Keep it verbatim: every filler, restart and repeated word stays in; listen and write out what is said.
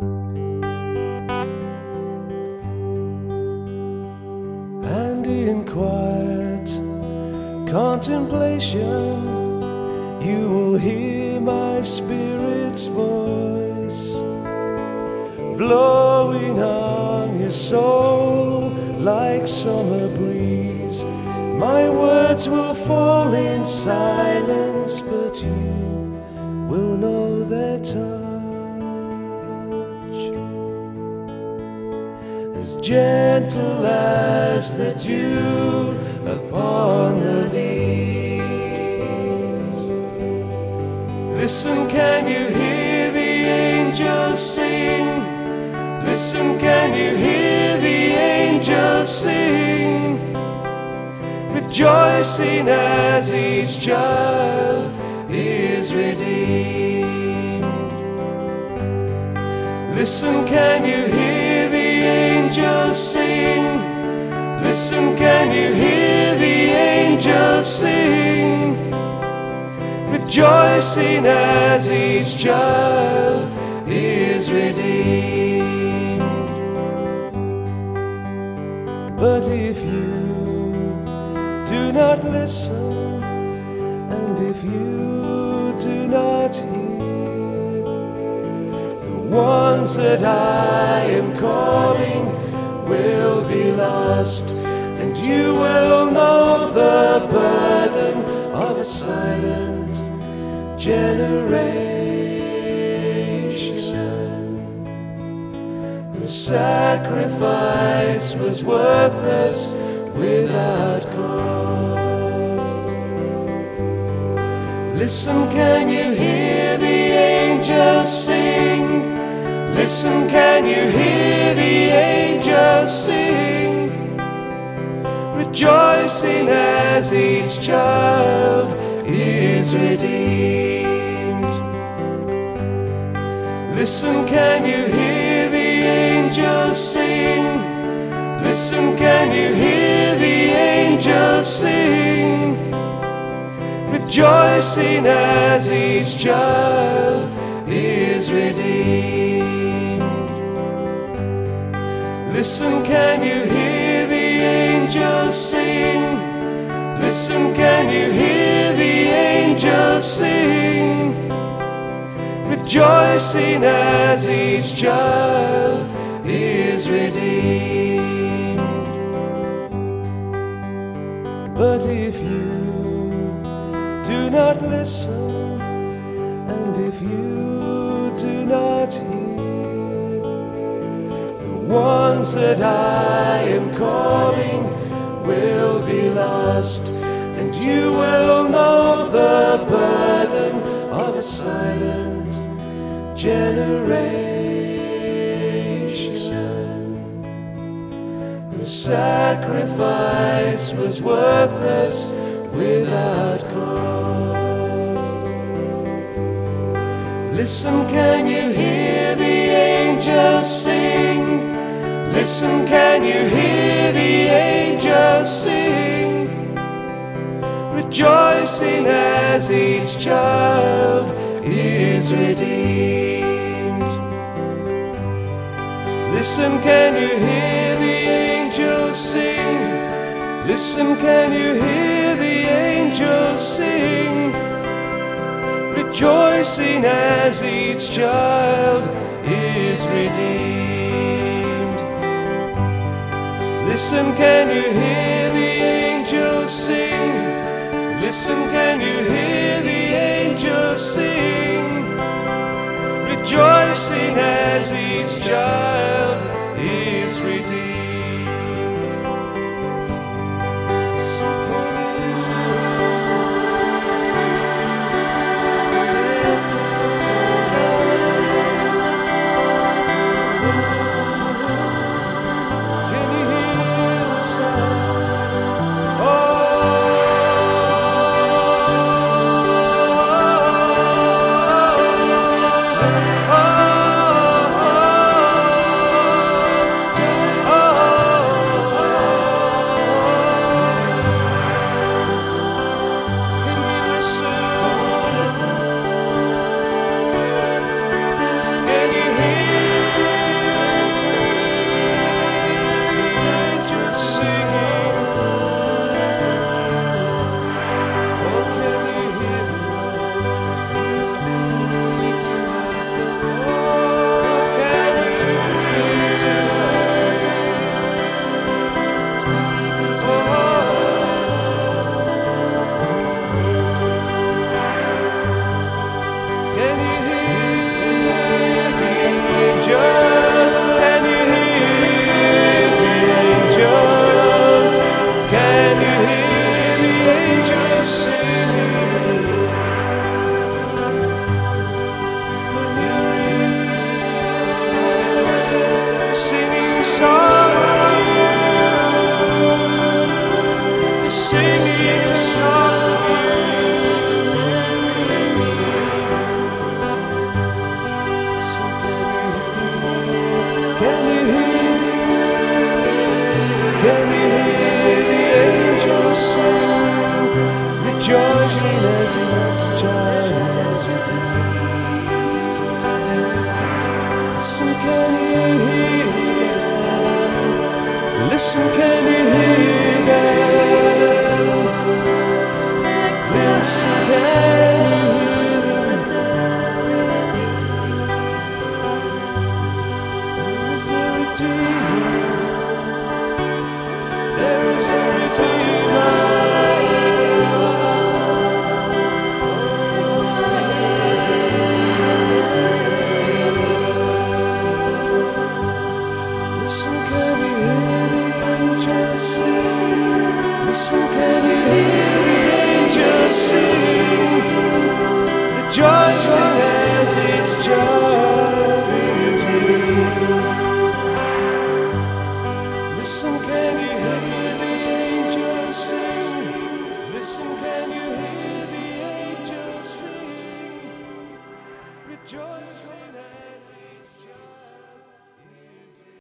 And in quiet contemplation you will hear my spirit's voice blowing on your soul like summer breeze. My words will fall in silence, but you will know their touch, as gentle as the dew upon the leaves. Listen, can you hear the angels sing? Listen, can you hear the angels sing? Rejoicing as each child is redeemed. Listen, can you hear the angels sing? Listen, can you hear the angels sing? Rejoicing as each child is redeemed. But if you do not listen, and if you do not hear, the ones that I am calling will be lost, and you will know the burden of a silent generation, whose sacrifice was worthless without cause. Listen, can you hear the angels sing? Listen, can you hear the angels sing? Rejoicing as each child is redeemed. Listen, can you hear the angels sing? Listen, can you hear the angels sing? Rejoicing as each child is redeemed. Listen, can you hear the angels sing? Listen, can you hear the angels sing? Rejoicing as each child is redeemed. But if you do not listen, and if you do not hear, the ones that I am calling will be lost, and you will know the burden of a silent generation, whose sacrifice was worthless without cause. Listen, can you hear the angels sing? Listen, can you hear the angels sing? Rejoicing as each child is redeemed. Listen, can you hear the angels sing? Listen, can you hear the angels sing? Rejoicing as each child is redeemed. Listen, can you hear the angels sing? Listen, can you hear the angels sing? Rejoicing as each child is redeemed. Oh as each child is redeemed. Listen, can you hear them? Listen, can you hear them? Listen, can you hear them? There is a Redeemer. There is a Redeemer. Listen, can you hear the angels sing? Listen, can you hear the angels sing? Rejoicing as its just is redeemed. Listen, can you hear the angels sing? Listen, can you hear the angels sing? Rejoicing.